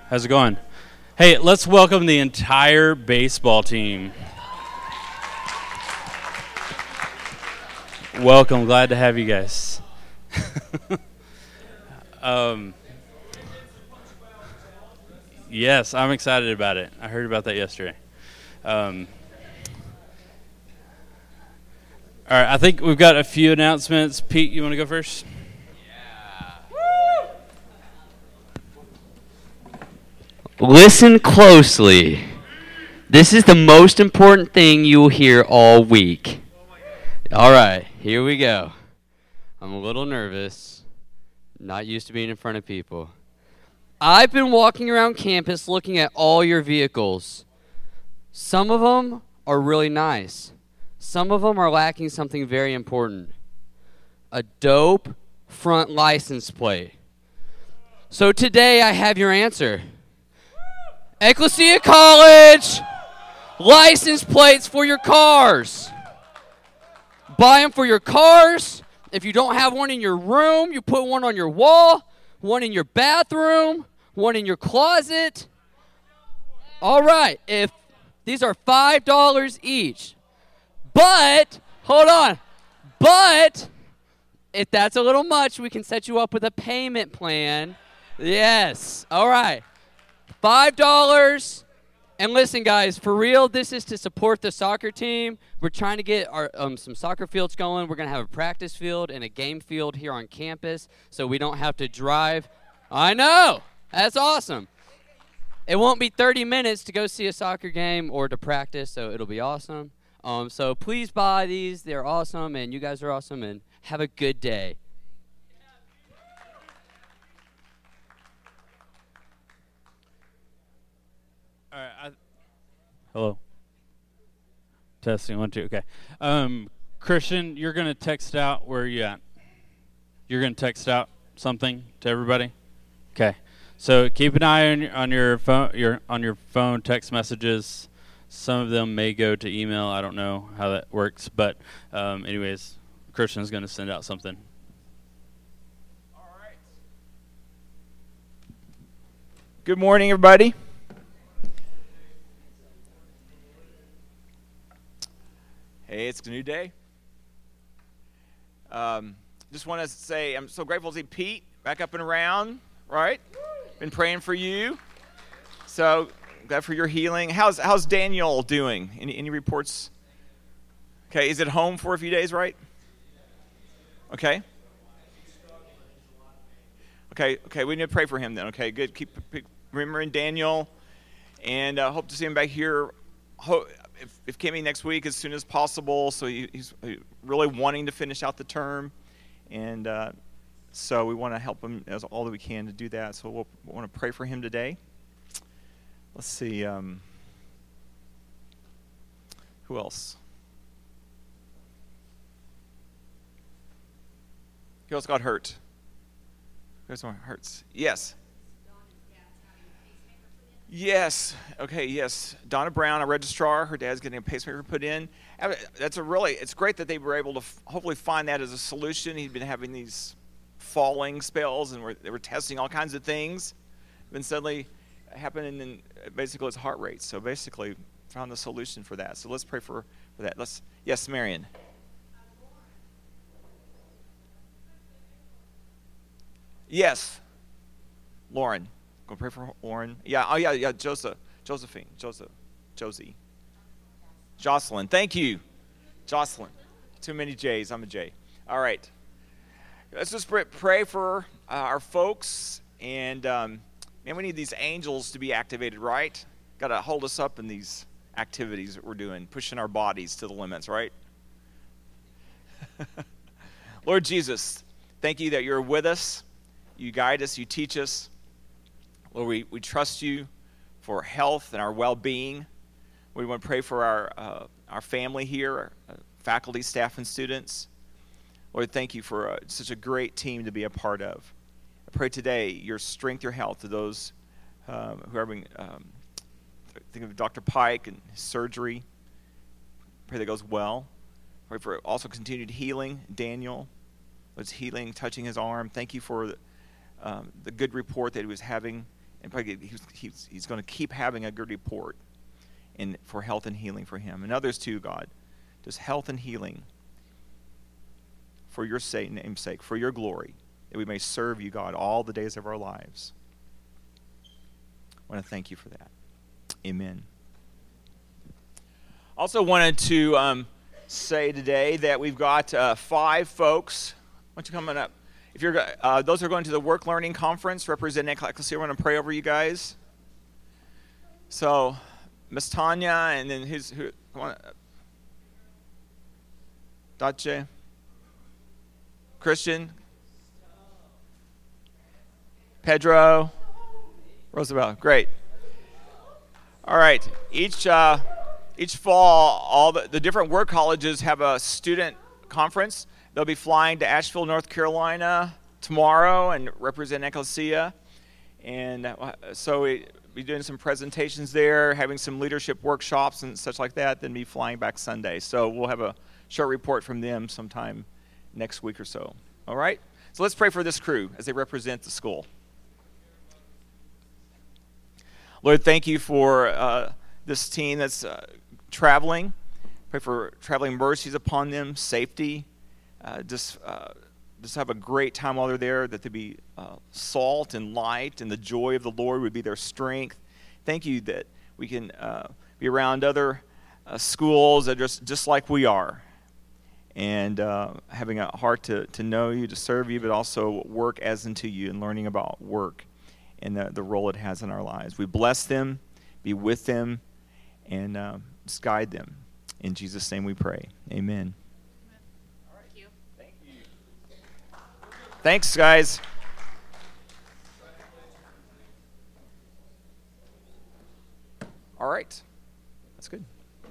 How's it going? Hey, let's welcome the entire baseball team. Welcome. Glad to have you guys. Yes, I'm excited about it. I heard about that yesterday. All right, I think we've got a few announcements. Pete, you want to go first? Listen closely. This is the most important thing you will hear all week. All right, here we go. I'm a little nervous. Not used to being in front of people. I've been walking around campus looking at all your vehicles. Some of them are really nice. Some of them are lacking something very important. A dope front license plate. So today I have your answer. Ecclesia College license plates for your cars. Buy them for your cars. If you don't have one in your room, you put one on your wall, one in your bathroom, one in your closet. All right, if these are $5 each. But, hold on, but if that's a little much, we can set you up with a payment plan. Yes, all right, $5. And listen, guys, for real, this is to support the soccer team. We're trying to get our some soccer fields going. We're going to have a practice field and a game field here on campus so we don't have to drive. I know. That's awesome. It won't be 30 minutes to go see a soccer game or to practice, so it'll be awesome. So please buy these. They're awesome, and you guys are awesome, and have a good day. All right. Hello. Testing 1 2. Okay. Christian, you're gonna text out. Where are you at? You're gonna text out something to everybody. Okay. So keep an eye on your phone. Text messages. Some of them may go to email. I don't know how that works, but anyways, Christian's gonna send out something. All right. Good morning, everybody. Hey, it's a new day. Just want to say I'm so grateful to see Pete back up and around, right? Been praying for you. So glad for your healing. How's Daniel doing? Any reports? Okay, is it home for a few days, right? Okay. Okay, we need to pray for him then. Okay, good. Keep remembering Daniel, and hope to see him back here. If Kimmy next week as soon as possible. So he's really wanting to finish out the term, and so we want to help him as all that we can to do that. So we'll want to pray for him today. Let's see. Who else? Who else got hurt? Who else hurts? Yes. Yes. Okay. Yes. Donna Brown, a registrar. Her dad's getting a pacemaker put in. It's great that they were able to hopefully find that as a solution. He'd been having these falling spells, and they were testing all kinds of things. Then suddenly happened, and basically his heart rate. So basically found the solution for that. So let's pray for that. Yes, Marion. Yes. Lauren. Go pray for Lauren. Yeah. Oh, yeah. Josephine. Josie. Jocelyn. Thank you. Jocelyn. Too many J's. I'm a J. All right. Let's just pray for our folks. And, man, we need these angels to be activated, right? Got to hold us up in these activities that we're doing, pushing our bodies to the limits, right? Lord Jesus, thank you that you're with us. You guide us. You teach us. Lord, we trust you for health and our well-being. We want to pray for our family here, our faculty, staff, and students. Lord, thank you for such a great team to be a part of. I pray today your strength, your health to those who are having, think of Dr. Pike and his surgery. Pray that goes well. Pray for also continued healing. Daniel was healing, touching his arm. Thank you for the good report that he was having And probably he's going to keep having a good report for health and healing for him. And others too, God. Just health and healing for your name's sake, for your glory, that we may serve you, God, all the days of our lives. I want to thank you for that. Amen. Also wanted to say today that we've got 5 folks. Why don't you come on up? If you're those are going to the Work Learning Conference representing Ecclesia, we're going to pray over you guys. So, Miss Tanya, and then who? Come on. Dace, Christian, Pedro, Roosevelt. Great. All right. Each fall, all the different work colleges have a student conference. They'll be flying to Asheville, North Carolina tomorrow and represent Ecclesia. And so we'll be doing some presentations there, having some leadership workshops and such like that, then be flying back Sunday. So we'll have a short report from them sometime next week or so. All right? So let's pray for this crew as they represent the school. Lord, thank you for this team that's traveling. Pray for traveling mercies upon them, safety. Just have a great time while they're there, that they be salt and light, and the joy of the Lord would be their strength. Thank you that we can be around other schools that are just like we are, and having a heart to know you, to serve you, but also work as unto you, and learning about work and the role it has in our lives. We bless them, be with them, and just guide them. In Jesus' name we pray. Amen. Thank you. Thanks, guys. All right. That's good.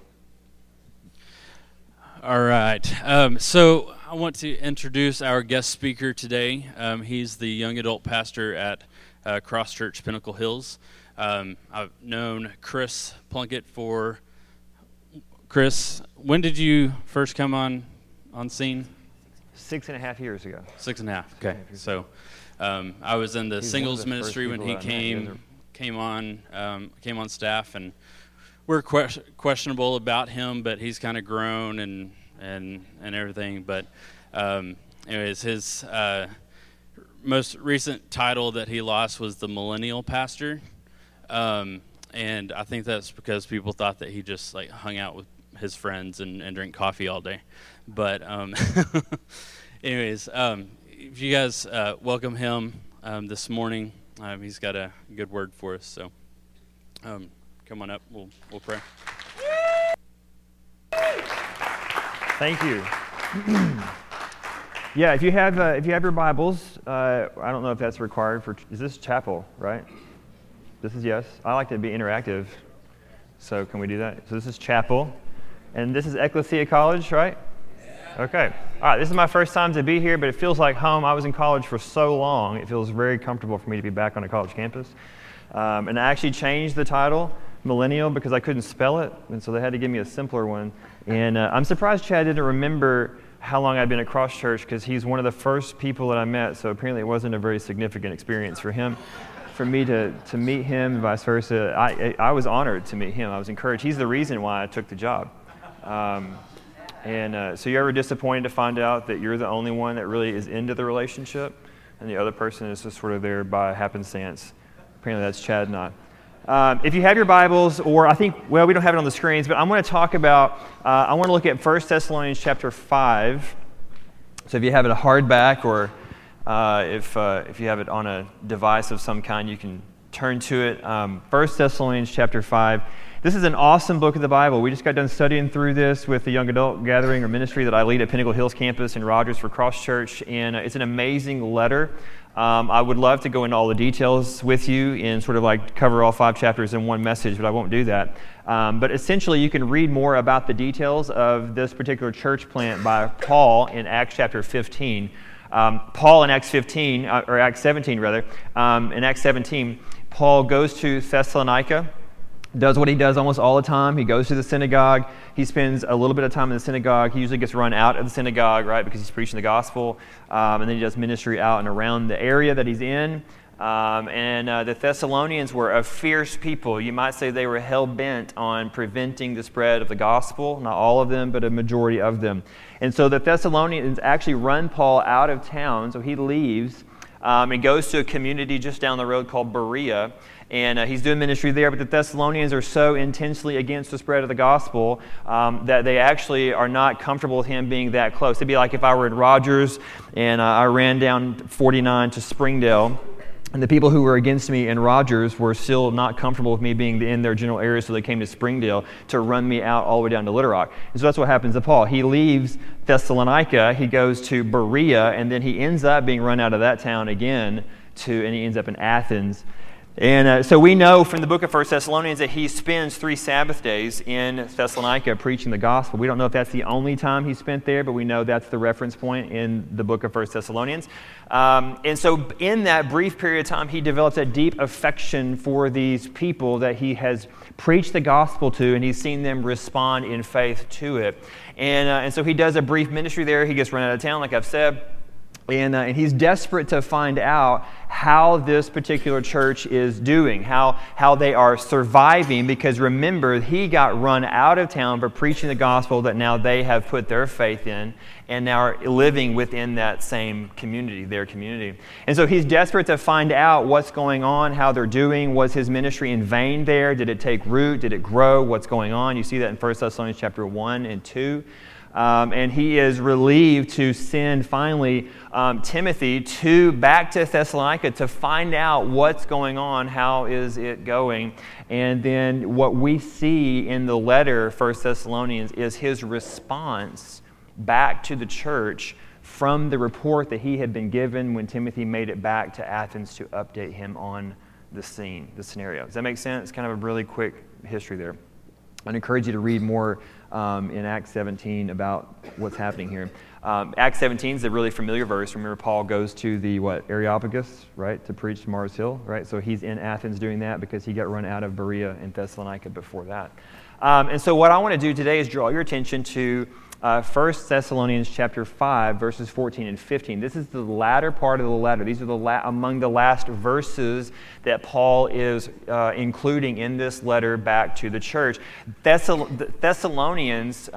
All right. So I want to introduce our guest speaker today. He's the young adult pastor at Cross Church Pinnacle Hills. I've known Chris Plunkett for... Chris, when did you first come on scene? 6.5 years ago. 6.5. Okay. So I was in the singles ministry when he came on staff, and we're questionable about him, but he's kind of grown and everything. But anyways, his most recent title that he lost was the millennial pastor, and I think that's because people thought that he just like hung out with his friends and drank coffee all day. But anyways, if you guys welcome him this morning, he's got a good word for us. So come on up, we'll pray. Thank you. Yeah, if you have your Bibles, I don't know if that's required for. Is this chapel, right? This is yes. I like to be interactive, so can we do that? So this is chapel, and this is Ecclesia College, right? Okay. All right, this is my first time to be here, but it feels like home. I was in college for so long, it feels very comfortable for me to be back on a college campus. And I actually changed the title, Millennial, because I couldn't spell it, and so they had to give me a simpler one. And I'm surprised Chad didn't remember how long I'd been at Cross Church, because he's one of the first people that I met, so apparently it wasn't a very significant experience for him. For me to meet him and vice versa, I was honored to meet him. I was encouraged. He's the reason why I took the job. So you're ever disappointed to find out that you're the only one that really is into the relationship, and the other person is just sort of there by happenstance? Apparently that's Chad and I. If you have your Bibles, or we don't have it on the screens, but I'm going to talk about, I want to look at 1 Thessalonians chapter 5. So if you have it a hardback, or if you have it on a device of some kind, you can turn to it. 1 Thessalonians chapter 5. This is an awesome book of the Bible. We just got done studying through this with the young adult gathering or ministry that I lead at Pinnacle Hills campus in Rogers for Cross Church, and it's an amazing letter. I would love to go into all the details with you and sort of like cover all 5 chapters in one message, but I won't do that. But essentially, you can read more about the details of this particular church plant by Paul in Acts chapter 15. Paul in Acts 15, or Acts 17 rather, in Acts 17, Paul goes to Thessalonica, does what he does almost all the time. He goes to the synagogue. He spends a little bit of time in the synagogue. He usually gets run out of the synagogue, right, because he's preaching the gospel. And then he does ministry out and around the area that he's in. The Thessalonians were a fierce people. You might say they were hell-bent on preventing the spread of the gospel. Not all of them, but a majority of them. And so the Thessalonians actually run Paul out of town, so he leaves and goes to a community just down the road called Berea. And he's doing ministry there, but the Thessalonians are so intensely against the spread of the gospel that they actually are not comfortable with him being that close. It'd be like if I were at Rogers and I ran down 49 to Springdale, and the people who were against me in Rogers were still not comfortable with me being in their general area, so they came to Springdale to run me out all the way down to Little Rock. And so that's what happens to Paul. He leaves Thessalonica, he goes to Berea, and then he ends up being run out of that town again, and he ends up in Athens. And so we know from the book of 1 Thessalonians that he spends 3 Sabbath days in Thessalonica preaching the gospel. We don't know if that's the only time he spent there, but we know that's the reference point in the book of 1 Thessalonians. And so in that brief period of time, he develops a deep affection for these people that he has preached the gospel to, and he's seen them respond in faith to it. And so he does a brief ministry there. He gets run out of town, like I've said. And he's desperate to find out how this particular church is doing, how they are surviving, because remember, he got run out of town for preaching the gospel that now they have put their faith in and now are living within that same community, their community. And so he's desperate to find out what's going on, how they're doing. Was his ministry in vain there? Did it take root? Did it grow? What's going on? You see that in 1 Thessalonians chapter 1 and 2. And he is relieved to send finally Timothy back to Thessalonica to find out what's going on, how is it going. And then what we see in the letter, 1 Thessalonians, is his response back to the church from the report that he had been given when Timothy made it back to Athens to update him on the scenario. Does that make sense? Kind of a really quick history there. I'd encourage you to read more in Acts 17 about what's happening here. Acts 17 is a really familiar verse. Remember, Paul goes to the Areopagus, right, to preach Mars Hill, right? So he's in Athens doing that because he got run out of Berea and Thessalonica before that. And so what I want to do today is draw your attention to 1 Thessalonians chapter 5, verses 14 and 15. This is the latter part of the letter. These are among the last verses that Paul is including in this letter back to the church. Thessalonians,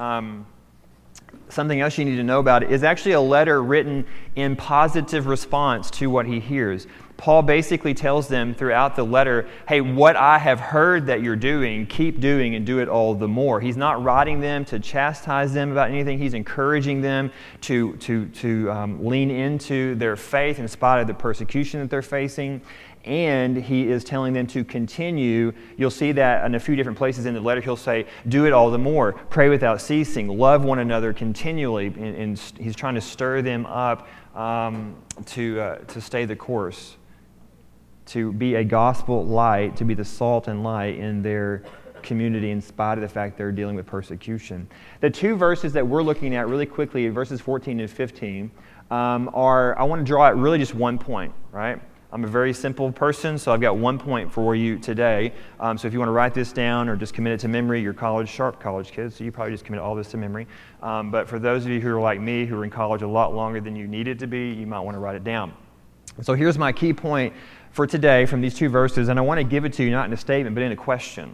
something else you need to know about it, is actually a letter written in positive response to what he hears. Paul basically tells them throughout the letter, hey, what I have heard that you're doing, keep doing and do it all the more. He's not writing them to chastise them about anything. He's encouraging them to lean into their faith in spite of the persecution that they're facing. And he is telling them to continue. You'll see that in a few different places in the letter. He'll say, do it all the more. Pray without ceasing. Love one another continually. And he's trying to stir them up to stay the course, to be a gospel light, to be the salt and light in their community in spite of the fact they're dealing with persecution. The 2 verses that we're looking at really quickly, verses 14 and 15, I want to draw out really just one point, right? I'm a very simple person, so I've got one point for you today. So if you want to write this down or just commit it to memory, you're sharp college kids, so you probably just commit all this to memory. But for those of you who are like me, who are in college a lot longer than you needed to be, you might want to write it down. So here's my key point for today from these 2 verses, and I want to give it to you not in a statement, but in a question.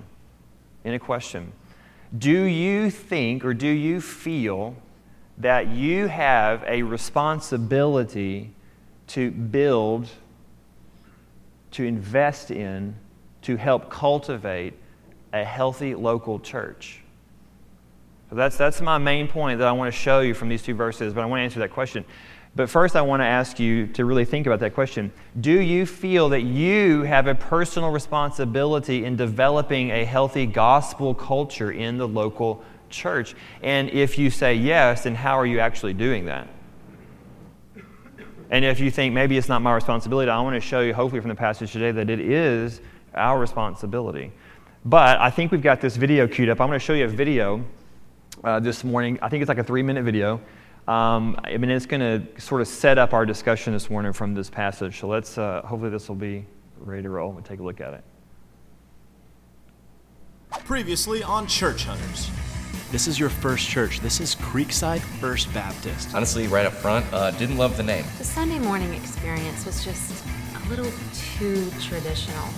Do you think or do you feel that you have a responsibility to build, to invest in, to help cultivate a healthy local church? So that's my main point that I want to show you from these 2 verses, but I want to answer that question. But first, I want to ask you to really think about that question. Do you feel that you have a personal responsibility in developing a healthy gospel culture in the local church? And if you say yes, then how are you actually doing that? And if you think maybe it's not my responsibility, I want to show you, hopefully from the passage today, that it is our responsibility. But I think we've got this video queued up. I'm going to show you a video this morning. I think it's like a 3-minute video. It's going to sort of set up our discussion this morning from this passage. So let's, hopefully this will be ready to roll. We'll take a look at it. Previously on Church Hunters. This is your first church. This is Creekside First Baptist. Honestly, right up front, didn't love the name. The Sunday morning experience was just little too traditional.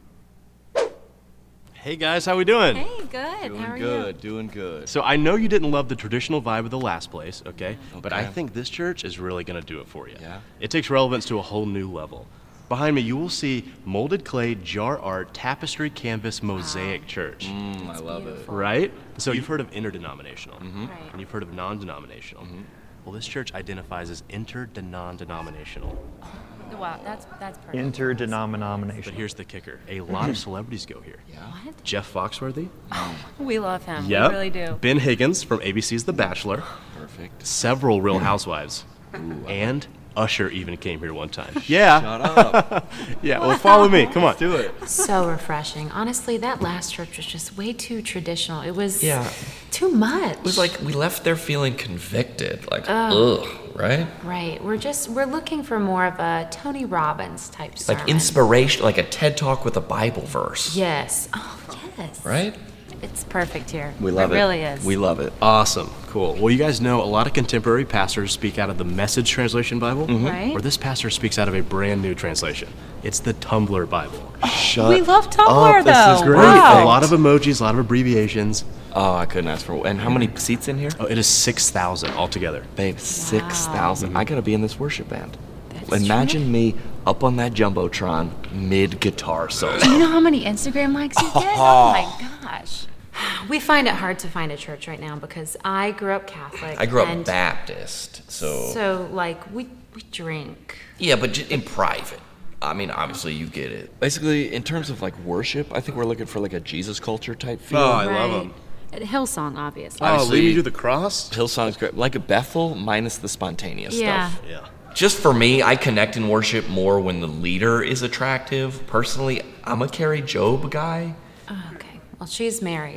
Hey guys, how we doing? Hey, good. How are you? Doing good. So I know you didn't love the traditional vibe of the last place, okay? But I think this church is really going to do it for you. Yeah? It takes relevance to a whole new level. Behind me, you will see molded clay, jar art, tapestry, canvas, mosaic church. I love it. Right? So you've heard of interdenominational, Right. and you've heard of non-denominational. Well, this church identifies as interdenominational. Wow, that's perfect. But Interdenominational. here's the kicker. A lot of celebrities go here. What? Jeff Foxworthy. We love him. Yep. We really do. Ben Higgins from ABC's The Bachelor. Perfect. Several Real Housewives. And Usher even came here one time. Yeah. Shut up. Yeah, well, follow me. Come on. Do it. So refreshing. Honestly, that last church was just way too traditional. It was Yeah. too much. It was like we left there feeling convicted, like, ugh, right? Right. We're looking for more of a Tony Robbins type sermon. Like inspiration, like a TED Talk with a Bible verse, Yes. Oh, yes. right? It's perfect here. We love it. It really is. We love it. Awesome. Cool. Well, you guys know a lot of contemporary pastors speak out of the Message Translation Bible. Right. Or this pastor speaks out of a brand new translation. It's the Tumblr Bible. We love Tumblr, this though. is great. Wow. A lot of emojis, a lot of abbreviations. Oh, I couldn't ask for. And how many seats in here? Oh, it is 6,000 altogether. Babe, 6,000. I gotta be in this worship band. That's Imagine me up on that jumbotron mid guitar solo. Do you know how many Instagram likes you get? Oh my gosh. We find it hard to find a church right now because I grew up Catholic. I grew up and Baptist, so So, like, we drink. yeah, but in private. I mean, obviously you get it. Basically, in terms of like worship, I think we're looking for like a Jesus culture type feel. Oh, I love them. At Hillsong, obviously. Oh, Obviously- lead me to the cross? Hillsong's great. Like a Bethel minus the spontaneous Yeah. stuff. Yeah. Just for me, I connect in worship more when the leader is attractive. Personally, I'm a Carrie Job guy. Oh, okay. Well, she's married.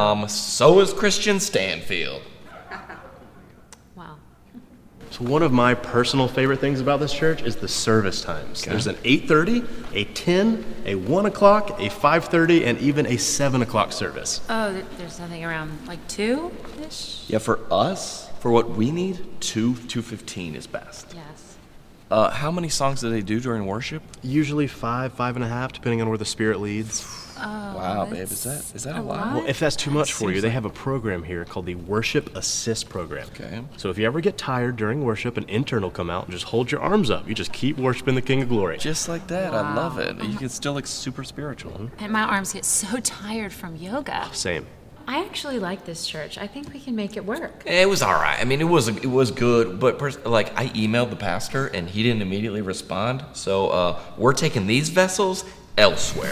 So is Christian Stanfield. Wow. So one of my personal favorite things about this church is the service times. There's an 8:30, a 10, a 1 o'clock, a 5:30, and even a 7 o'clock service. Oh, there's nothing around, like, 2-ish? Yeah, for us, for what we need, 2:15 is best. Yes. How many songs do they do during worship? Usually 5.5, depending on where the Spirit leads. Wow, babe, is that a lot? Well, if that's too much for you, they have a program here called the Worship Assist Program. Okay. So if you ever get tired during worship, an intern will come out and just hold your arms up. You just keep worshiping the King of Glory. Just like that, I love it. You can still look super spiritual. And my arms get so tired from yoga. Same. I actually like this church. I think we can make it work. It was all right. I mean, it was good, but like I emailed the pastor and he didn't immediately respond. So we're taking these vessels elsewhere.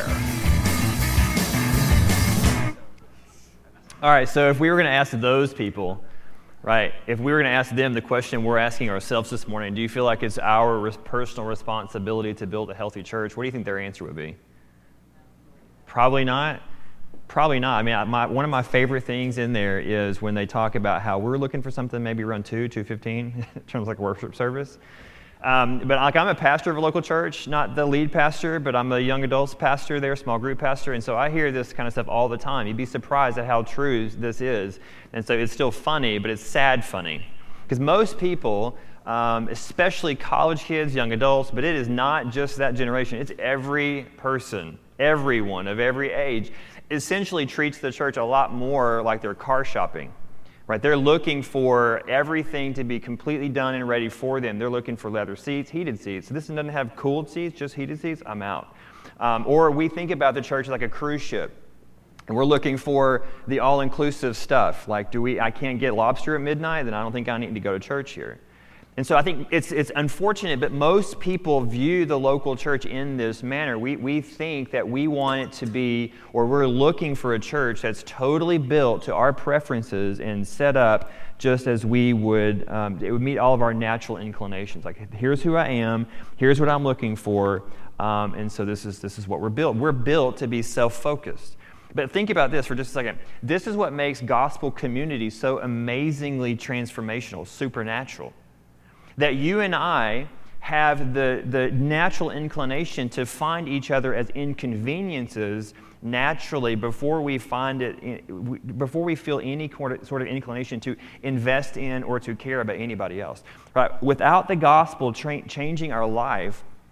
All right, so if we were going to ask those people, right, if we were going to ask them the question we're asking ourselves this morning, do you feel like it's our personal responsibility to build a healthy church? What do you think their answer would be? Probably not. Probably not. I mean, one of my favorite things in there is when they talk about how we're looking for something maybe around 2:15 in terms of like worship service. But like I'm a pastor of a local church, not the lead pastor, but I'm a young adults pastor there, small group pastor, and so I hear this kind of stuff all the time. You'd be surprised at how true this is. And so it's still funny, but it's sad funny. Because most people, especially college kids, young adults, but it is not just that generation, it's every person, everyone of every age, essentially treats the church a lot more like they're car shopping. Right, they're looking for everything to be completely done and ready for them. They're looking for leather seats, heated seats. So this doesn't have cooled seats, just heated seats, I'm out. Or we think about the church like a cruise ship. And we're looking for the all-inclusive stuff. Like, I can't get lobster at midnight, then I don't think I need to go to church here. And so I think it's unfortunate, but most people view the local church in this manner. We think that we want it to be, or we're looking for a church that's totally built to our preferences and set up just as we would, it would meet all of our natural inclinations. Like, here's who I am, here's what I'm looking for, and so this is what we're built. We're built to be self-focused. But think about this for just a second. This is what makes gospel community so amazingly transformational, supernatural. That you and I have the natural inclination to find each other as inconveniences naturally before we before we feel any sort of inclination to invest in or to care about anybody else. Right? Without the gospel changing our life,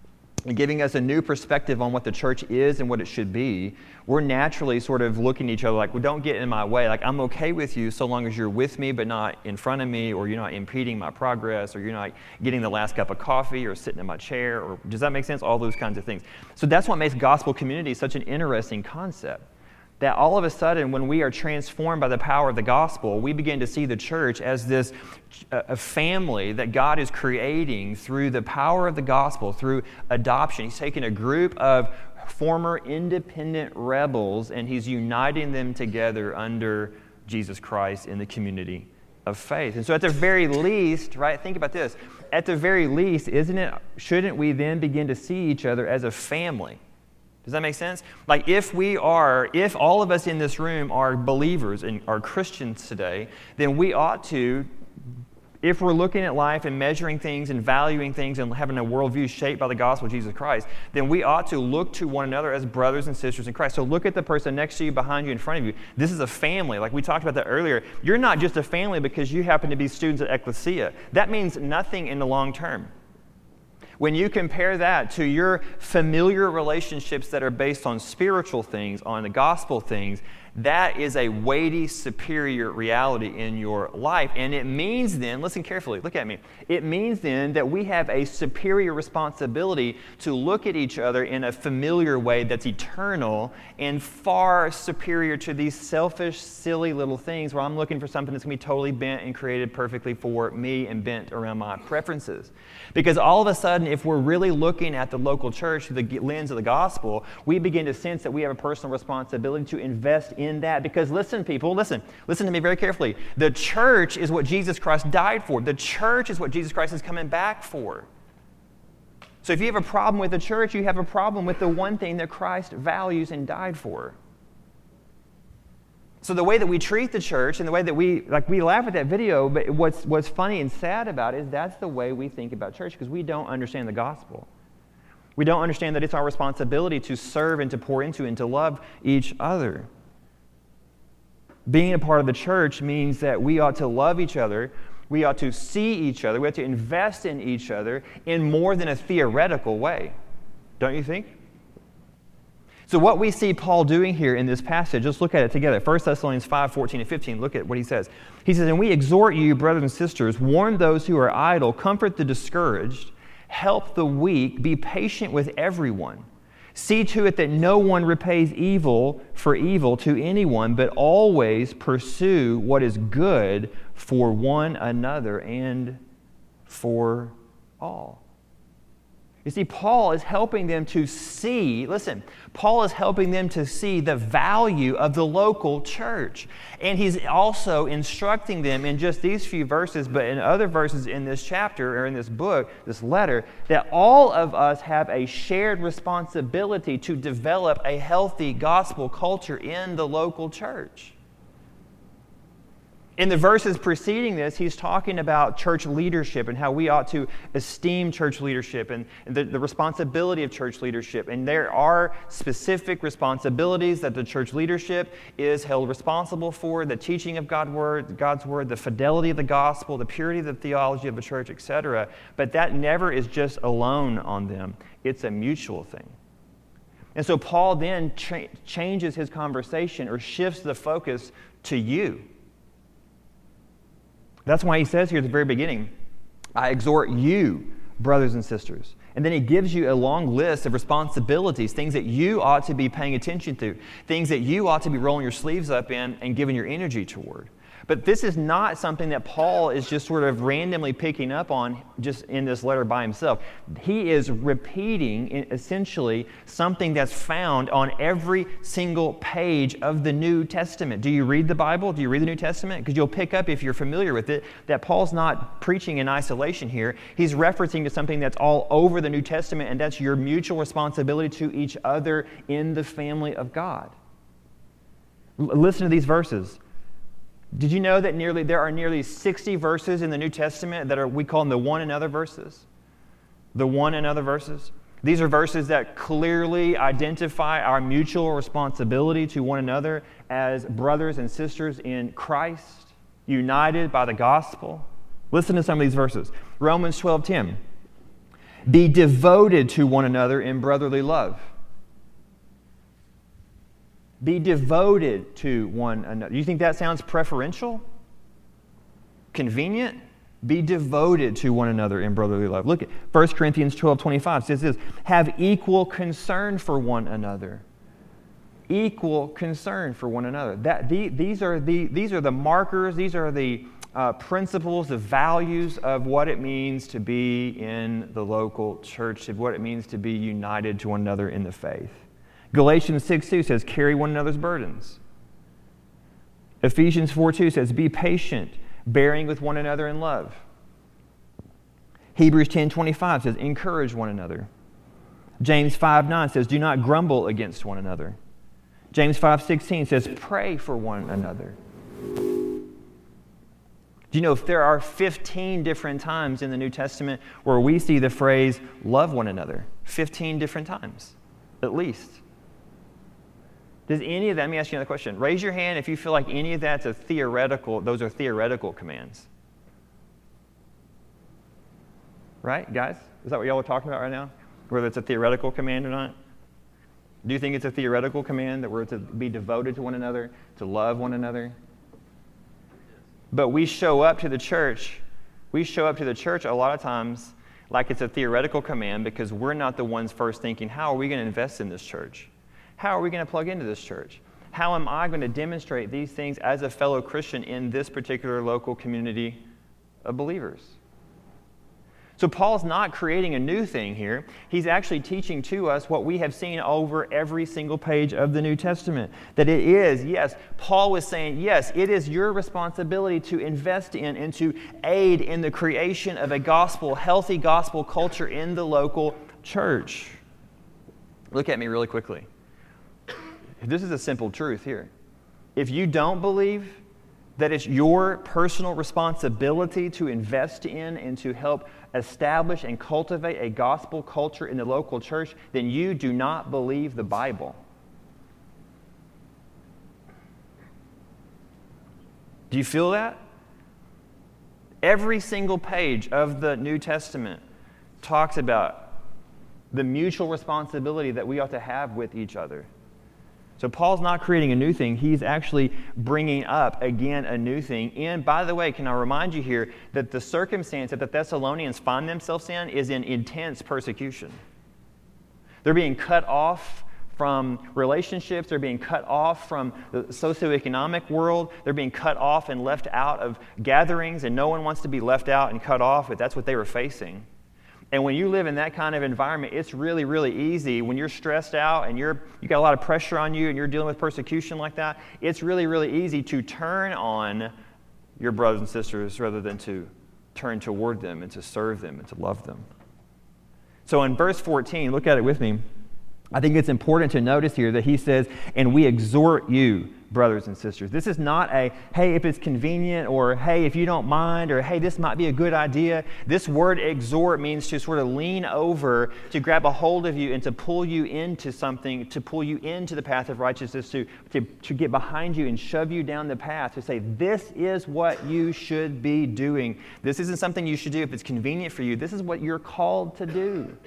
and giving us a new perspective on what the church is and what it should be, we're naturally sort of looking at each other like, well, don't get in my way. Like, I'm okay with you so long as you're with me but not in front of me, or you're not impeding my progress, or you're not getting the last cup of coffee or sitting in my chair. Or does that make sense? All those kinds of things. So that's what makes gospel community such an interesting concept. That all of a sudden, when we are transformed by the power of the gospel, we begin to see the church as this a family that God is creating through the power of the gospel, through adoption. He's taking a group of former independent rebels and he's uniting them together under Jesus Christ in the community of faith. And so at the very least, right, think about this. At the very least, shouldn't we then begin to see each other as a family? Does that make sense? Like if all of us in this room are believers and are Christians today, then we ought to, if we're looking at life and measuring things and valuing things and having a worldview shaped by the gospel of Jesus Christ, then we ought to look to one another as brothers and sisters in Christ. So look at the person next to you, behind you, in front of you. This is a family. Like we talked about that earlier. You're not just a family because you happen to be students at Ecclesia. That means nothing in the long term. When you compare that to your familiar relationships that are based on spiritual things, on the gospel things, that is a weighty, superior reality in your life. And it means then, listen carefully, look at me. It means then that we have a superior responsibility to look at each other in a familiar way that's eternal and far superior to these selfish, silly little things where I'm looking for something that's going to be totally bent and created perfectly for me and bent around my preferences. Because all of a sudden, if we're really looking at the local church through the lens of the gospel, we begin to sense that we have a personal responsibility to invest in that. Because listen, people, listen to me very carefully. The church is what Jesus Christ died for. The church is what Jesus Christ is coming back for. So if you have a problem with the church, you have a problem with the one thing that Christ values and died for. So the way that we treat the church and the way that we laugh at that video, but what's funny and sad about it is that's the way we think about church because we don't understand the gospel. We don't understand that it's our responsibility to serve and to pour into and to love each other. Being a part of the church means that we ought to love each other, we ought to see each other, we ought to invest in each other in more than a theoretical way. Don't you think? So what we see Paul doing here in this passage, let's look at it together. 1 Thessalonians 5, 14 and 15, look at what he says. He says, "And we exhort you, brothers and sisters, warn those who are idle, comfort the discouraged, help the weak, be patient with everyone. See to it that no one repays evil for evil to anyone, but always pursue what is good for one another and for all." You see, Paul is helping them to see, Paul is helping them to see the value of the local church. And he's also instructing them in just these few verses, but in other verses in this chapter or in this book, this letter, that all of us have a shared responsibility to develop a healthy gospel culture in the local church. In the verses preceding this, he's talking about church leadership and how we ought to esteem church leadership and the responsibility of church leadership. And there are specific responsibilities that the church leadership is held responsible for: the teaching of God's word, the fidelity of the gospel, the purity of the theology of the church, etc. But that never is just alone on them. It's a mutual thing. And so Paul then changes his conversation or shifts the focus to you. That's why he says here at the very beginning, "I exhort you, brothers and sisters." And then he gives you a long list of responsibilities, things that you ought to be paying attention to, things that you ought to be rolling your sleeves up in and giving your energy toward. But this is not something that Paul is just sort of randomly picking up on just in this letter by himself. He is repeating essentially something that's found on every single page of the New Testament. Do you read the Bible? Do you read the New Testament? Because you'll pick up, if you're familiar with it, that Paul's not preaching in isolation here. He's referencing to something that's all over the New Testament, and that's your mutual responsibility to each other in the family of God. Listen to these verses. Did you know that there are nearly 60 verses in the New Testament that we call them the one another verses? The one another verses. These are verses that clearly identify our mutual responsibility to one another as brothers and sisters in Christ, united by the gospel. Listen to some of these verses. Romans 12:10. be devoted to one another in brotherly love. Be devoted to one another. You think that sounds preferential? Convenient? Be devoted to one another in brotherly love. Look at 1 Corinthians 12:25 says this, have equal concern for one another. Equal concern for one another. These are the markers, these are the principles, the values of what it means to be in the local church, of what it means to be united to one another in the faith. Galatians 6:2 says, carry one another's burdens. Ephesians 4:2 says, be patient, bearing with one another in love. Hebrews 10:25 says, encourage one another. James 5:9 says, do not grumble against one another. James 5:16 says, pray for one another. Do you know if there are 15 different times in the New Testament where we see the phrase, love one another? 15 different times, at least. Does any of that, let me ask you another question. Raise your hand if you feel like any of that's those are theoretical commands. Right, guys? Is that what y'all are talking about right now? Whether it's a theoretical command or not? Do you think it's a theoretical command that we're to be devoted to one another, to love one another? But we show up to the church a lot of times like it's a theoretical command because we're not the ones first thinking, how are we going to invest in this church? How are we going to plug into this church? How am I going to demonstrate these things as a fellow Christian in this particular local community of believers? So Paul's not creating a new thing here. He's actually teaching to us what we have seen over every single page of the New Testament. That it is, yes, Paul was saying, yes, it is your responsibility to invest in and to aid in the creation of a healthy gospel culture in the local church. Look at me really quickly. This is a simple truth here. If you don't believe that it's your personal responsibility to invest in and to help establish and cultivate a gospel culture in the local church, then you do not believe the Bible. Do you feel that? Every single page of the New Testament talks about the mutual responsibility that we ought to have with each other. So Paul's not creating a new thing. He's actually bringing up, again, a new thing. And by the way, can I remind you here that the circumstance that the Thessalonians find themselves in is in intense persecution. They're being cut off from relationships. They're being cut off from the socioeconomic world. They're being cut off and left out of gatherings, and no one wants to be left out and cut off, but that's what they were facing. And when you live in that kind of environment, it's really, really easy. When you're stressed out and you got a lot of pressure on you and you're dealing with persecution like that, it's really, really easy to turn on your brothers and sisters rather than to turn toward them and to serve them and to love them. So in verse 14, look at it with me. I think it's important to notice here that he says, and we exhort you, brothers and sisters. This is not a, hey, if it's convenient, or hey, if you don't mind, or hey, this might be a good idea. This word exhort means to sort of lean over, to grab a hold of you and to pull you into something, to pull you into the path of righteousness, to get behind you and shove you down the path, to say, this is what you should be doing. This isn't something you should do if it's convenient for you. This is what you're called to do.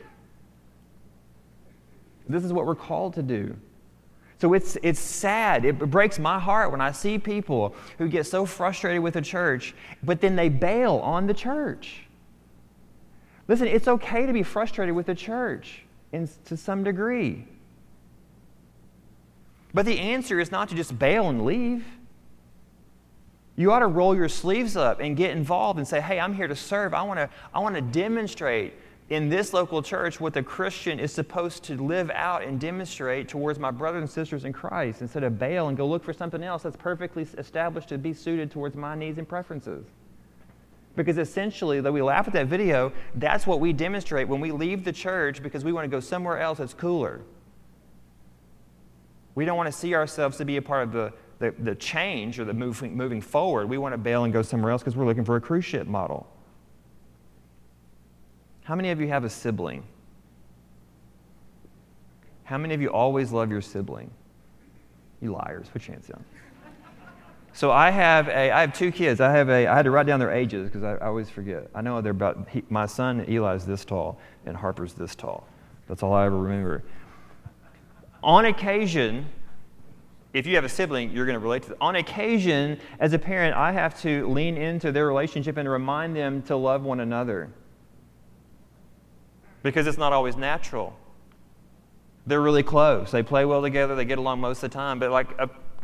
This is what we're called to do. So it's sad. It breaks my heart when I see people who get so frustrated with the church, but then they bail on the church. Listen, it's okay to be frustrated with the church to some degree. But the answer is not to just bail and leave. You ought to roll your sleeves up and get involved and say, hey, I'm here to serve. I want to demonstrate in this local church what the Christian is supposed to live out and demonstrate towards my brothers and sisters in Christ, instead of bail and go look for something else that's perfectly established to be suited towards my needs and preferences. Because essentially, though we laugh at that video, that's what we demonstrate when we leave the church because we want to go somewhere else that's cooler. We don't want to see ourselves to be a part of the change or the moving forward. We want to bail and go somewhere else because we're looking for a cruise ship model. How many of you have a sibling? How many of you always love your sibling? You liars. Put your hands down. So I have two kids. I had to write down their ages because I always forget. I know they're my son Eli is this tall and Harper's this tall. That's all I ever remember. On occasion, if you have a sibling, you're going to relate to them. On occasion, as a parent, I have to lean into their relationship and remind them to love one another. Because it's not always natural. They're really close. They play well together. They get along most of the time. But like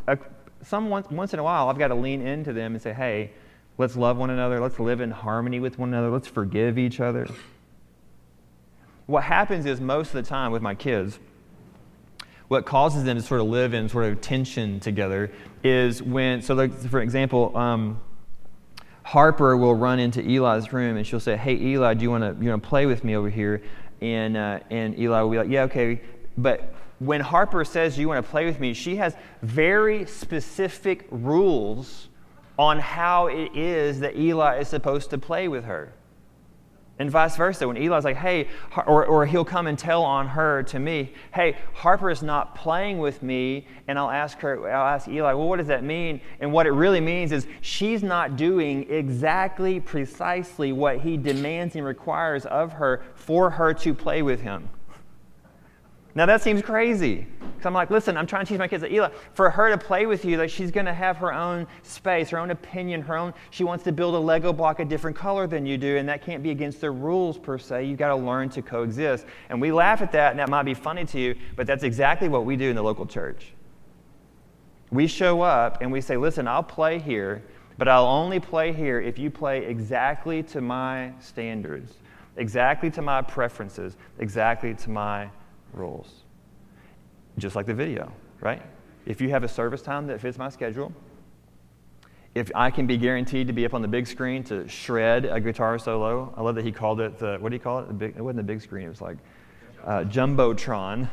once in a while, I've got to lean into them and say, hey, let's love one another. Let's live in harmony with one another. Let's forgive each other. What happens is most of the time with my kids, what causes them to sort of live in sort of tension together is when, so like, for example, Harper will run into Eli's room and she'll say, hey, Eli, do you want to play with me over here? And Eli will be like, yeah, okay. But when Harper says, do you want to play with me? She has very specific rules on how it is that Eli is supposed to play with her. And vice versa. When Eli's like, hey, or he'll come and tell on her to me, hey, Harper is not playing with me, and I'll ask Eli, well, what does that mean? And what it really means is she's not doing exactly, precisely what he demands and requires of her for her to play with him. Now that seems crazy. Because I'm like, listen, I'm trying to teach my kids that Eli, for her to play with you, like she's going to have her own space, her own opinion, she wants to build a Lego block a different color than you do, and that can't be against the rules per se. You've got to learn to coexist. And we laugh at that, and that might be funny to you, but that's exactly what we do in the local church. We show up and we say, listen, I'll play here, but I'll only play here if you play exactly to my standards, exactly to my preferences, exactly to my rules. Just like the video, right? If you have a service time that fits my schedule, if I can be guaranteed to be up on the big screen to shred a guitar solo, I love that he called it what do you call it? It wasn't the big screen, it was like Jumbotron.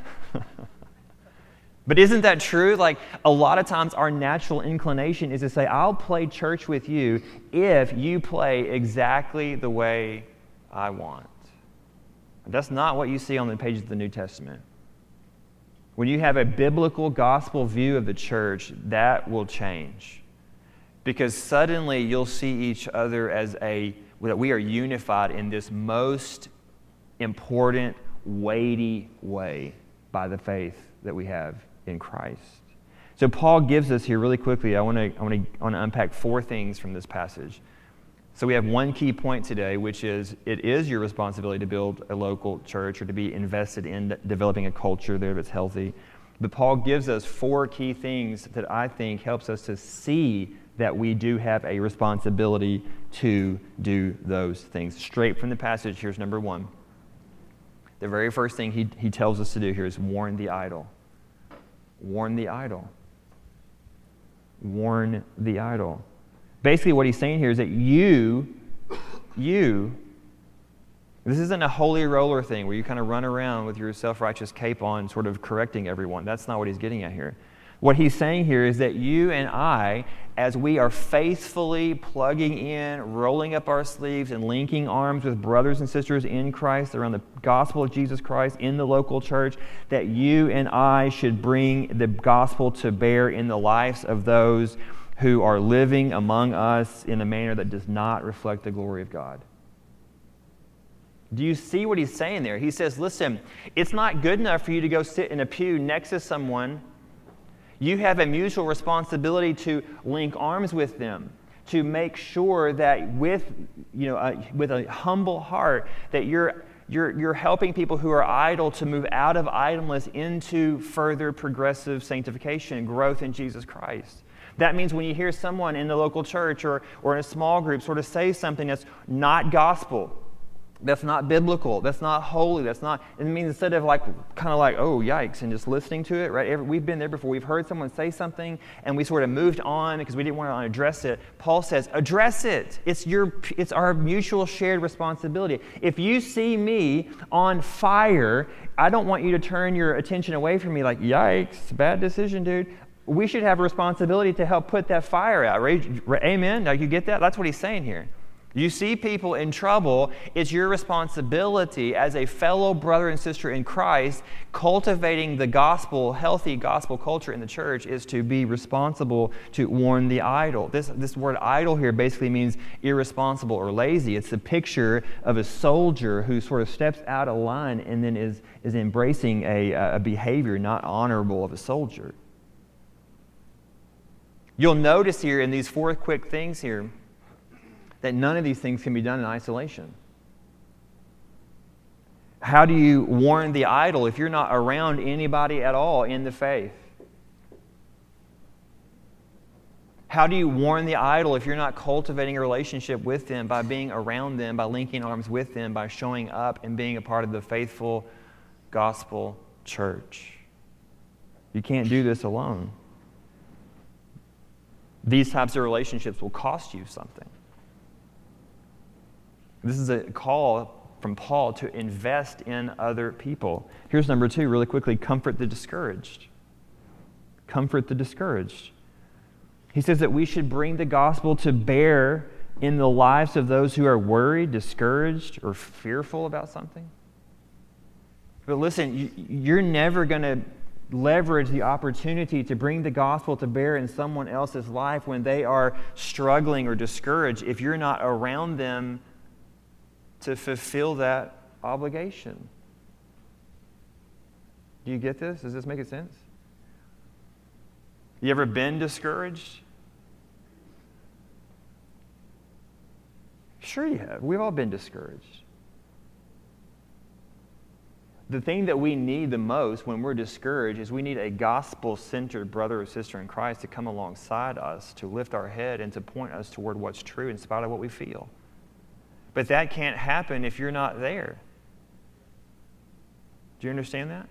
But isn't that true? Like a lot of times our natural inclination is to say, I'll play church with you if you play exactly the way I want. That's not what you see on the pages of the New Testament. When you have a biblical gospel view of the church, that will change. Because suddenly you'll see each other as that we are unified in this most important, weighty way by the faith that we have in Christ. So Paul gives us here really quickly, I want to unpack 4 things from this passage. So we have one key point today, which is it is your responsibility to build a local church or to be invested in developing a culture there that's healthy. But Paul gives us 4 key things that I think helps us to see that we do have a responsibility to do those things. Straight from the passage, here's number 1. The very first thing he tells us to do here is warn the idle. Warn the idle. Warn the idle. Basically what he's saying here is that this isn't a holy roller thing where you kind of run around with your self-righteous cape on sort of correcting everyone. That's not what he's getting at here. What he's saying here is that you and I, as we are faithfully plugging in, rolling up our sleeves, and linking arms with brothers and sisters in Christ around the gospel of Jesus Christ in the local church, that you and I should bring the gospel to bear in the lives of those who are living among us in a manner that does not reflect the glory of God. Do you see what he's saying there? He says, listen, it's not good enough for you to go sit in a pew next to someone. You have a mutual responsibility to link arms with them, to make sure that with a humble heart that you're helping people who are idle to move out of idleness into further progressive sanctification and growth in Jesus Christ. That means when you hear someone in the local church or in a small group sort of say something that's not gospel, that's not biblical, that's not holy, it means instead of kind of like, oh, yikes, and just listening to it, right? We've been there before. We've heard someone say something and we sort of moved on because we didn't want to address it. Paul says, address it. It's our mutual shared responsibility. If you see me on fire, I don't want you to turn your attention away from me like, yikes, bad decision, dude. We should have a responsibility to help put that fire out. Amen? Now you get that? That's what he's saying here. You see people in trouble, it's your responsibility as a fellow brother and sister in Christ, cultivating the gospel, healthy gospel culture in the church, is to be responsible to warn the idle. This word idle here basically means irresponsible or lazy. It's the picture of a soldier who sort of steps out of line and then is embracing a behavior not honorable of a soldier. You'll notice here in these 4 quick things here that none of these things can be done in isolation. How do you warn the idle if you're not around anybody at all in the faith? How do you warn the idle if you're not cultivating a relationship with them by being around them, by linking arms with them, by showing up and being a part of the faithful gospel church? You can't do this alone. These types of relationships will cost you something. This is a call from Paul to invest in other people. Here's number 2, really quickly: comfort the discouraged. Comfort the discouraged. He says that we should bring the gospel to bear in the lives of those who are worried, discouraged, or fearful about something. But listen, you're never going to leverage the opportunity to bring the gospel to bear in someone else's life when they are struggling or discouraged if you're not around them to fulfill that obligation. Do you get this? Does this make sense? You ever been discouraged? Sure you have. We've all been discouraged. The thing that we need the most when we're discouraged is we need a gospel-centered brother or sister in Christ to come alongside us, to lift our head and to point us toward what's true in spite of what we feel. But that can't happen if you're not there. Do you understand that?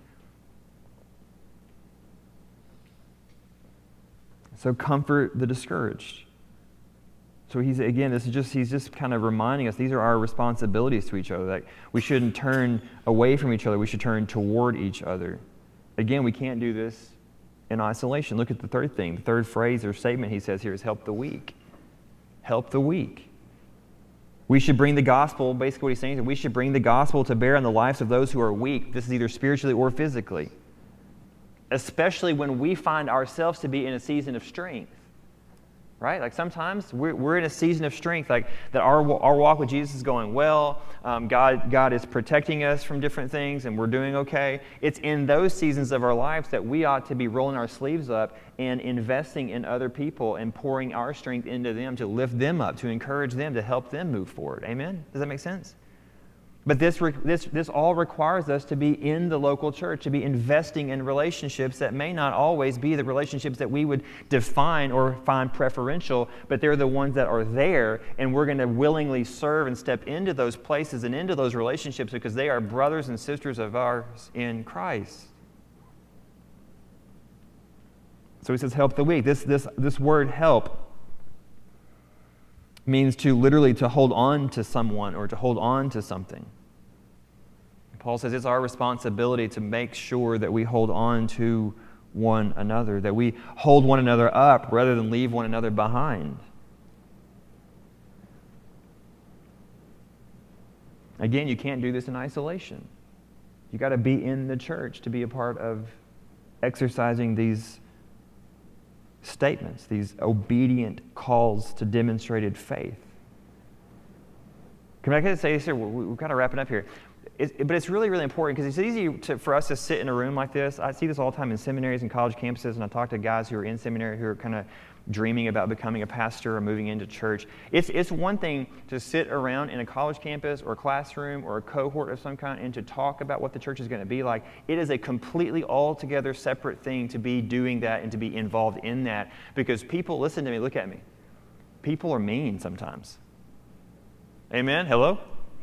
So comfort the discouraged. So he's just kind of reminding us these are our responsibilities to each other. That we shouldn't turn away from each other. We should turn toward each other. Again, we can't do this in isolation. Look at the third thing. The third phrase or statement he says here is help the weak. Help the weak. We should bring the gospel, basically what he's saying is we should bring the gospel to bear on the lives of those who are weak. This is either spiritually or physically. Especially when we find ourselves to be in a season of strength. Right? Like sometimes we're in a season of strength, like that our walk with Jesus is going well. God is protecting us from different things and we're doing okay. It's in those seasons of our lives that we ought to be rolling our sleeves up and investing in other people and pouring our strength into them to lift them up, to encourage them, to help them move forward. Amen? Does that make sense? But this all requires us to be in the local church, to be investing in relationships that may not always be the relationships that we would define or find preferential, but they're the ones that are there, and we're going to willingly serve and step into those places and into those relationships because they are brothers and sisters of ours in Christ. So he says, help the weak. This word help means to literally to hold on to someone or to hold on to something. Paul says it's our responsibility to make sure that we hold on to one another, that we hold one another up rather than leave one another behind. Again, you can't do this in isolation. You got to be in the church to be a part of exercising these statements, these obedient calls to demonstrated faith. Can I say this here? We're kind of wrapping up here. But it's really, really important because it's easy for us to sit in a room like this. I see this all the time in seminaries and college campuses, and I talk to guys who are in seminary who are kind of dreaming about becoming a pastor or moving into church. It's one thing to sit around in a college campus or a classroom or a cohort of some kind and to talk about what the church is going to be like. It is a completely altogether separate thing to be doing that and to be involved in that because people, listen to me, look at me. People are mean sometimes. Amen? Hello?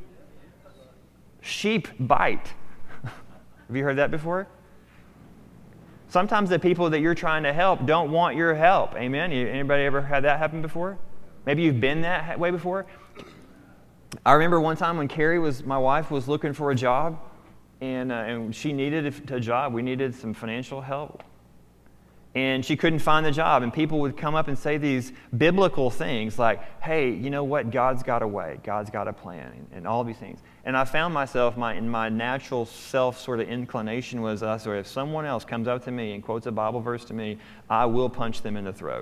Sheep bite. Have you heard that before? Sometimes the people that you're trying to help don't want your help. Amen? Anybody ever had that happen before? Maybe you've been that way before. I remember one time when my wife was looking for a job, and she needed a job. We needed some financial help. And she couldn't find the job. And people would come up and say these biblical things like, hey, you know what? God's got a way. God's got a plan. And all these things. And I found myself, in my natural self sort of inclination was, if someone else comes up to me and quotes a Bible verse to me, I will punch them in the throat.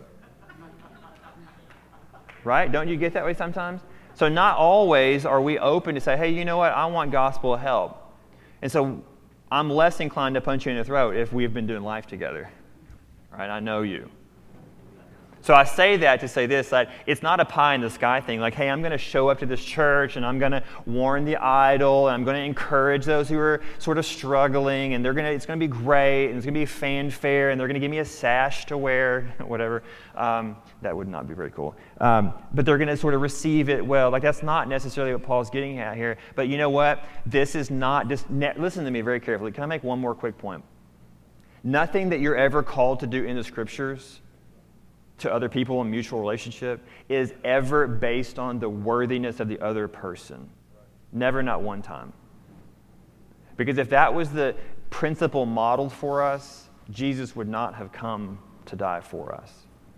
Right? Don't you get that way sometimes? So not always are we open to say, hey, you know what? I want gospel help. And so I'm less inclined to punch you in the throat if we've been doing life together. Right? I know you. So I say that to say this, that it's not a pie in the sky thing, like, hey, I'm going to show up to this church and I'm going to warn the idle and I'm going to encourage those who are sort of struggling and it's going to be great and it's going to be fanfare and they're going to give me a sash to wear, whatever. That would not be very cool. But they're going to sort of receive it well. Like, that's not necessarily what Paul's getting at here. But you know what? This is not just, listen to me very carefully. Can I make one more quick point? Nothing that you're ever called to do in the Scriptures to other people in mutual relationship is ever based on the worthiness of the other person. Never, not one time. Because if that was the principle modeled for us, Jesus would not have come to die for us.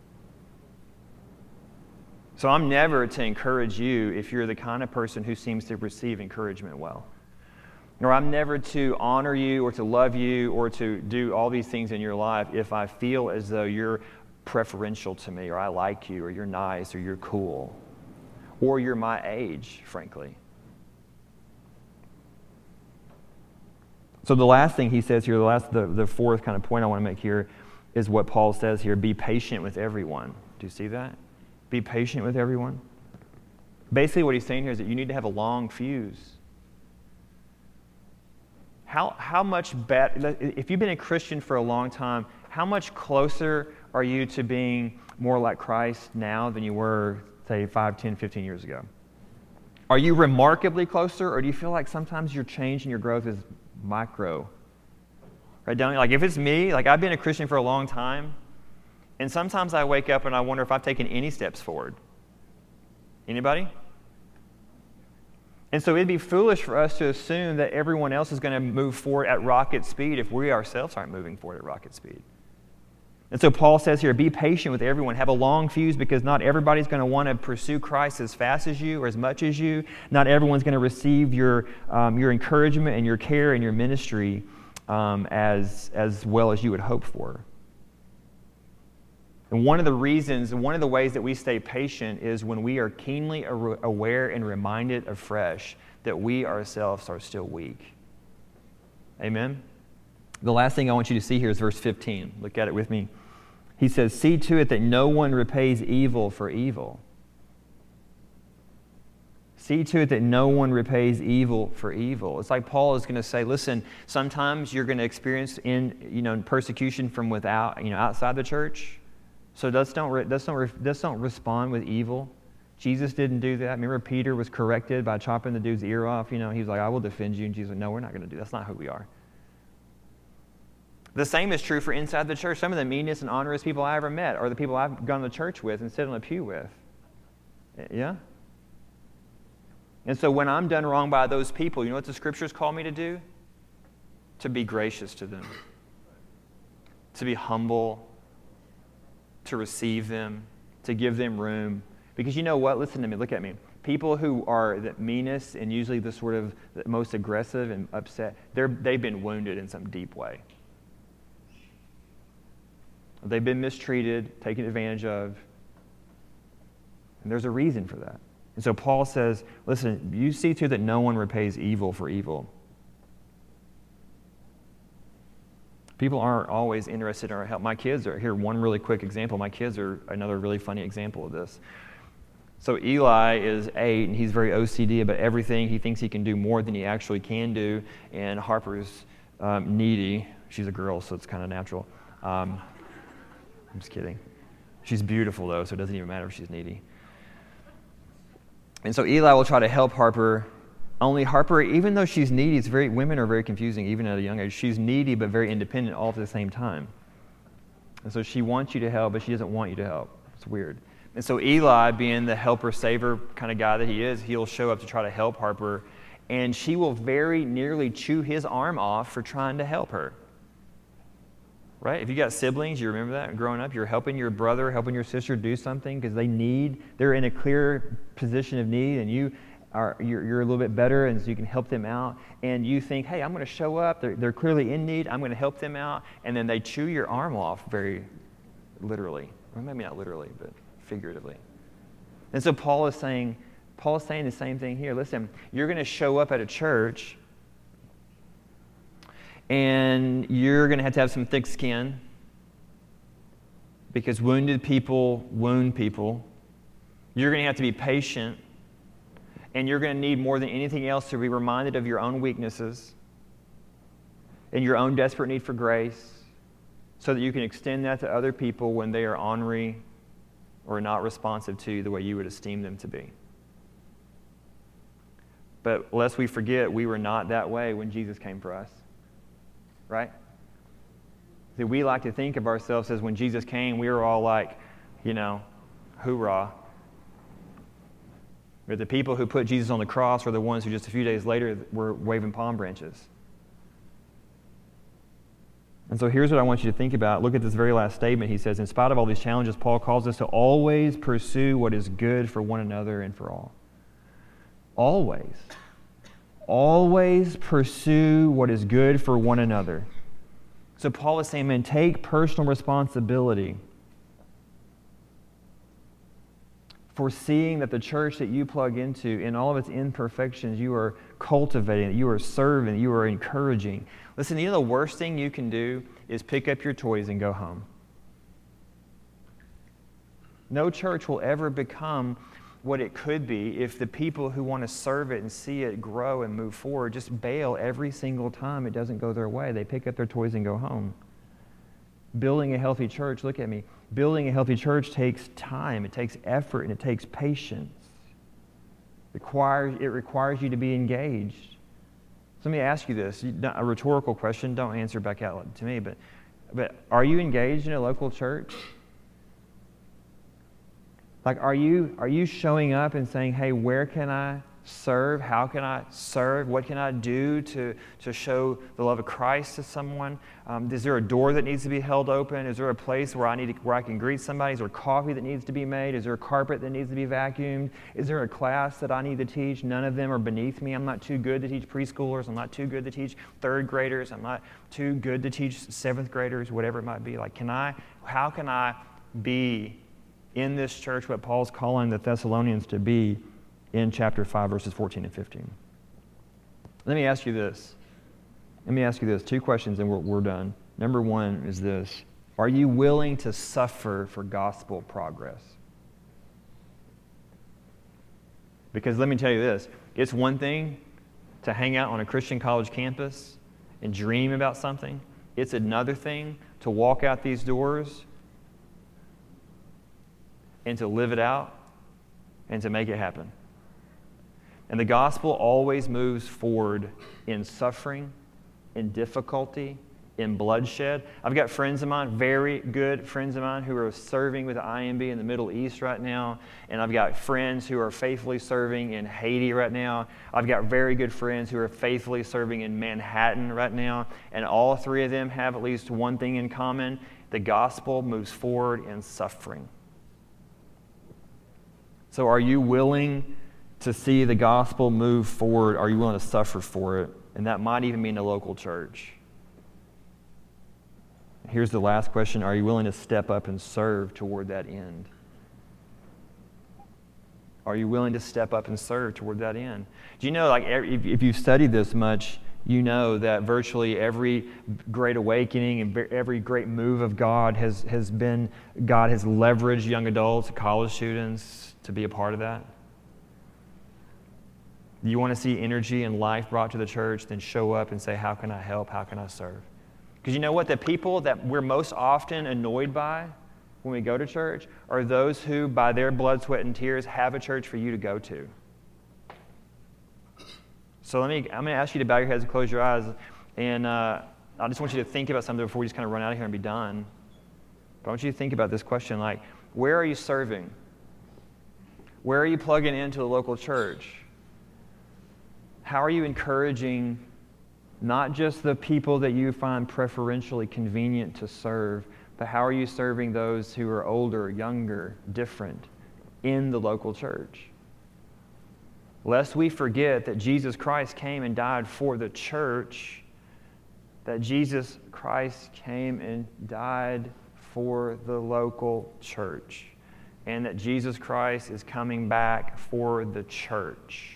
So I'm never to encourage you if you're the kind of person who seems to receive encouragement well. Or I'm never to honor you or to love you or to do all these things in your life if I feel as though you're preferential to me, or I like you, or you're nice, or you're cool, or you're my age, frankly. So the last thing he says here, the fourth kind of point I want to make here is what Paul says here, be patient with everyone. Do you see that? Be patient with everyone. Basically what he's saying here is that you need to have a long fuse. How much better, if you've been a Christian for a long time, how much closer are you to being more like Christ now than you were, say, 5, 10, 15 years ago? Are you remarkably closer, or do you feel like sometimes your change and your growth is micro? Right, don't you? Like, if it's me, like, I've been a Christian for a long time, and sometimes I wake up and I wonder if I've taken any steps forward. Anybody? And so it'd be foolish for us to assume that everyone else is going to move forward at rocket speed if we ourselves aren't moving forward at rocket speed. And so Paul says here, be patient with everyone. Have a long fuse, because not everybody's going to want to pursue Christ as fast as you or as much as you. Not everyone's going to receive your encouragement and your care and your ministry as well as you would hope for. And one of the ways that we stay patient is when we are keenly aware and reminded afresh that we ourselves are still weak. Amen? The last thing I want you to see here is verse 15. Look at it with me. He says, see to it that no one repays evil for evil. See to it that no one repays evil for evil. It's like Paul is going to say, listen, sometimes you're going to experience persecution from without, outside the church. So don't respond with evil. Jesus didn't do that. Remember, Peter was corrected by chopping the dude's ear off. He was like, I will defend you. And Jesus was like, no, we're not going to do that. That's not who we are. The same is true for inside the church. Some of the meanest and honorous people I ever met are the people I've gone to church with and sit on a pew with. Yeah? And so when I'm done wrong by those people, you know what the Scriptures call me to do? To be gracious to them. To be humble. To receive them. To give them room. Because you know what? Listen to me. Look at me. People who are the meanest and usually the sort of the most aggressive and upset, they've been wounded in some deep way. They've been mistreated, taken advantage of. And there's a reason for that. And so Paul says, listen, you see to that no one repays evil for evil. People aren't always interested in our help. My kids are, here, one really quick example. My kids are another really funny example of this. So Eli is 8, and he's very OCD about everything. He thinks he can do more than he actually can do. And Harper's needy. She's a girl, so it's kind of natural. I'm just kidding. She's beautiful, though, so it doesn't even matter if she's needy. And so Eli will try to help Harper. Only Harper, even though she's needy, women are very confusing, even at a young age. She's needy but very independent all at the same time. And so she wants you to help, but she doesn't want you to help. It's weird. And so Eli, being the helper-saver kind of guy that he is, he'll show up to try to help Harper, and she will very nearly chew his arm off for trying to help her. Right? If you got siblings, you remember that growing up, you're helping your brother, helping your sister do something because they're in a clear position of need, and you're a little bit better, and so you can help them out. And you think, hey, I'm going to show up. They're clearly in need. I'm going to help them out. And then they chew your arm off very literally, or maybe not literally, but figuratively. And so Paul is saying the same thing here. Listen, you're going to show up at a church, and you're going to have some thick skin because wounded people wound people. You're going to have to be patient, and you're going to need more than anything else to be reminded of your own weaknesses and your own desperate need for grace so that you can extend that to other people when they are ornery or not responsive to you the way you would esteem them to be. But lest we forget, we were not that way when Jesus came for us. Right? See, we like to think of ourselves as when Jesus came, we were all like, hoorah. But the people who put Jesus on the cross were the ones who just a few days later were waving palm branches. And so here's what I want you to think about. Look at this very last statement. He says, in spite of all these challenges, Paul calls us to always pursue what is good for one another and for all. Always. Always pursue what is good for one another. So Paul is saying, man, take personal responsibility for seeing that the church that you plug into, in all of its imperfections, you are cultivating, you are serving, you are encouraging. Listen, the worst thing you can do is pick up your toys and go home. No church will ever become what it could be if the people who want to serve it and see it grow and move forward just bail every single time it doesn't go their way. They pick up their toys and go home. Building a healthy church, look at me, building a healthy church takes time, it takes effort, and it takes patience. It requires you to be engaged. So let me ask you this, a rhetorical question, don't answer back out to me, but are you engaged in a local church? Like, are you showing up and saying, hey, where can I serve? How can I serve? What can I do to show the love of Christ to someone? Is there a door that needs to be held open? Is there a place where I can greet somebody? Is there coffee that needs to be made? Is there a carpet that needs to be vacuumed? Is there a class that I need to teach? None of them are beneath me. I'm not too good to teach preschoolers. I'm not too good to teach third graders. I'm not too good to teach seventh graders, whatever it might be. Like, how can I be in this church what Paul's calling the Thessalonians to be in chapter 5, verses 14 and 15. Let me ask you this. 2 questions and we're done. Number one is this. Are you willing to suffer for gospel progress? Because let me tell you this. It's one thing to hang out on a Christian college campus and dream about something. It's another thing to walk out these doors and to live it out and to make it happen. And the gospel always moves forward in suffering, in difficulty, in bloodshed. I've got friends of mine, very good friends of mine, who are serving with the IMB in the Middle East right now. And I've got friends who are faithfully serving in Haiti right now. I've got very good friends who are faithfully serving in Manhattan right now. And all three of them have at least one thing in common. The gospel moves forward in suffering. So are you willing to see the gospel move forward? Are you willing to suffer for it? And that might even mean a local church. Here's the last question. Are you willing to step up and serve toward that end? Are you willing to step up and serve toward that end? Do you know, like, if you've studied this much, you know that virtually every great awakening and every great move of God has leveraged young adults, college students to be a part of that. You want to see energy and life brought to the church, then show up and say, how can I help? How can I serve? Because you know what? The people that we're most often annoyed by when we go to church are those who, by their blood, sweat, and tears, have a church for you to go to. So I'm going to ask you to bow your heads and close your eyes. And I just want you to think about something before we just kind of run out of here and be done. But I want you to think about this question, like, where are you serving? Where are you plugging into a local church? How are you encouraging Not just the people that you find preferentially convenient to serve, but how are you serving those who are older, younger, different in the local church? Lest we forget that Jesus Christ came and died for the church, that Jesus Christ came and died for the local church, and that Jesus Christ is coming back for the church.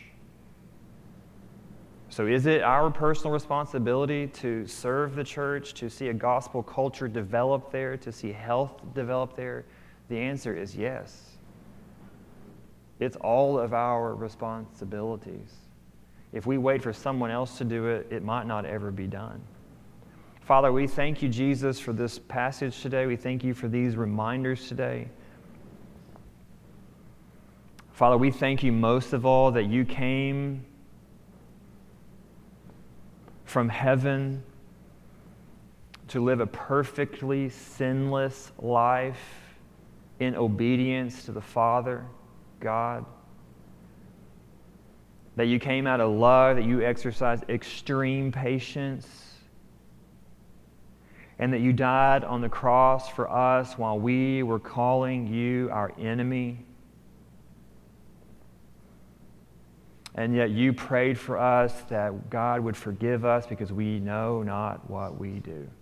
So is it our personal responsibility to serve the church, to see a gospel culture develop there, to see health develop there? The answer is yes. It's all of our responsibilities. If we wait for someone else to do it, it might not ever be done. Father, we thank you, Jesus, for this passage today. We thank you for these reminders today. Father, we thank you most of all that you came from heaven to live a perfectly sinless life in obedience to the Father, God. That you came out of love, that you exercised extreme patience, and that you died on the cross for us while we were calling you our enemy. And yet you prayed for us that God would forgive us because we know not what we do.